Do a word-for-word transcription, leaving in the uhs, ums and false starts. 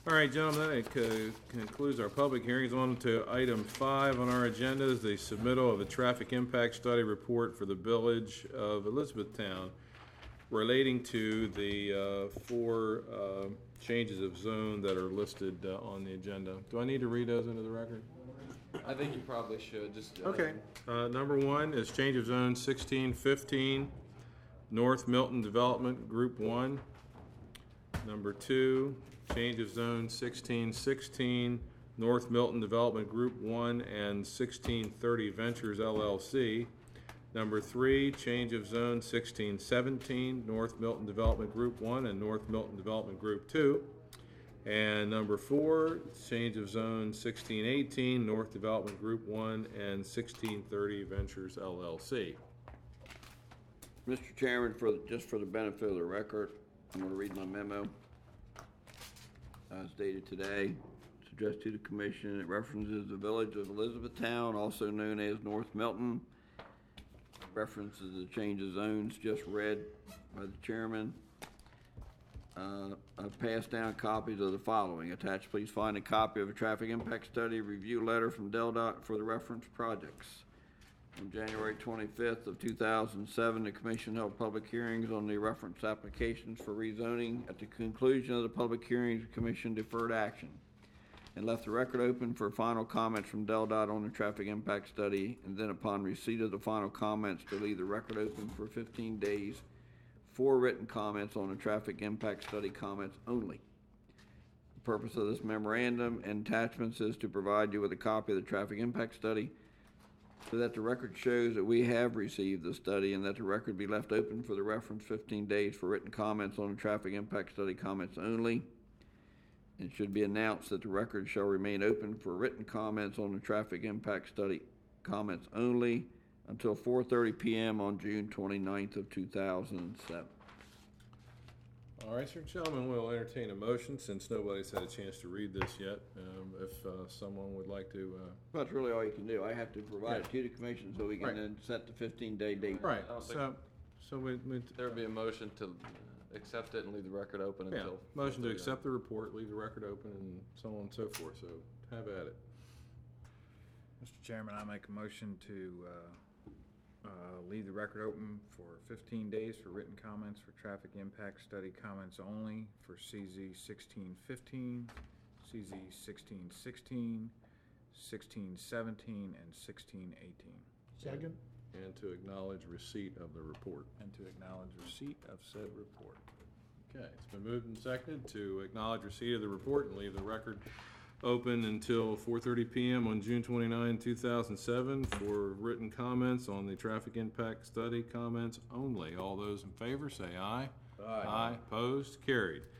All right, gentlemen, that co- concludes our public hearings. On to item five on our agenda is the submittal of a traffic impact study report for the village of Elizabethtown relating to the uh, four uh, changes of zone that are listed uh, on the agenda. Do I need to read those into the record? I think you probably should, just. uh, Okay. Uh, Number one is change of zone sixteen fifteen, North Milton Development, Group one. Number two, change of zone sixteen sixteen, North Milton Development Group one and sixteen thirty Ventures L L C. Number three, change of zone sixteen seventeen, North Milton Development Group one and North Milton Development Group two. And number four, change of zone sixteen eighteen, North Development Group one and sixteen thirty Ventures L L C. Mister Chairman, for, the- just for the benefit of the record, I'm going to read my memo. As dated today, suggest to the commission, it references the village of Elizabethtown, also known as North Milton. References the change of zones just read by the chairman. Uh, I've passed down copies of the following. Attached, please find a copy of a traffic impact study review letter from DelDOT for the reference projects. On January twenty-fifth of two thousand seven, the commission held public hearings on the reference applications for rezoning. At the conclusion of the public hearings, the commission deferred action and left the record open for final comments from DelDOT on the traffic impact study, and then upon receipt of the final comments, to leave the record open for fifteen days for written comments on the traffic impact study comments only. The purpose of this memorandum and attachments is to provide you with a copy of the traffic impact study so that the record shows that we have received the study, and that the record be left open for the reference fifteen days for written comments on the traffic impact study comments only. It should be announced that the record shall remain open for written comments on the traffic impact study comments only until four thirty p.m. on June twenty-ninth of two thousand seven. All right, sir, gentlemen, we'll entertain a motion since nobody's had a chance to read this yet. Um, if uh, someone would like to. Uh... That's really all you can do. I have to provide it to the commission so we can Right. then set the fifteen-day date. Right. I don't think- So, so we, we There would be a motion to accept it and leave the record open yeah, until. motion to accept the report, leave the record open, and so on and so forth. So have at it. Mister Chairman, I make a motion to uh, uh, leave the record open for fifteen days for written comments for traffic impact study comments only for C Z sixteen fifteen, C Z sixteen sixteen, sixteen seventeen, and sixteen eighteen. Second? And to acknowledge receipt of the report. And to acknowledge receipt of said report. Okay, it's been moved and seconded to acknowledge receipt of the report and leave the record open until four thirty p.m. on June twenty-ninth, two thousand seven for written comments on the traffic impact study comments only. All those in favor say aye. Aye. Aye. Opposed? Carried.